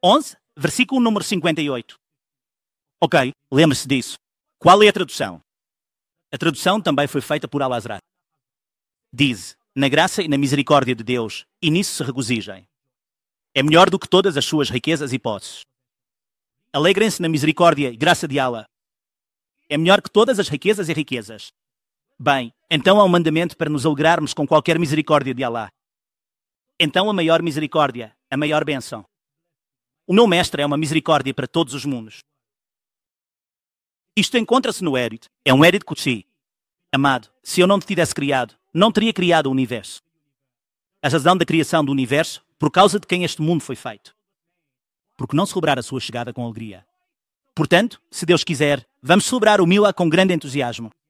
11, versículo número 58. Ok, lembre-se disso. Qual é a tradução? A tradução também foi feita por Al-Azhar. Diz, na graça e na misericórdia de Deus, e nisso se regozijem. É melhor do que todas as suas riquezas e posses. Alegrem-se na misericórdia e graça de Allah. É melhor que todas as riquezas e riquezas. Bem, então há um mandamento para nos alegrarmos com qualquer misericórdia de Allah. Então a maior misericórdia, a maior bênção. O meu mestre é uma misericórdia para todos os mundos. Isto encontra-se no Érit. É um Érit Qudsi. Amado, se eu não te tivesse criado, não teria criado o universo. A razão da criação do universo, por causa de quem este mundo foi feito. Porque não celebrar a sua chegada com alegria? Portanto, se Deus quiser, vamos celebrar o Mila com grande entusiasmo.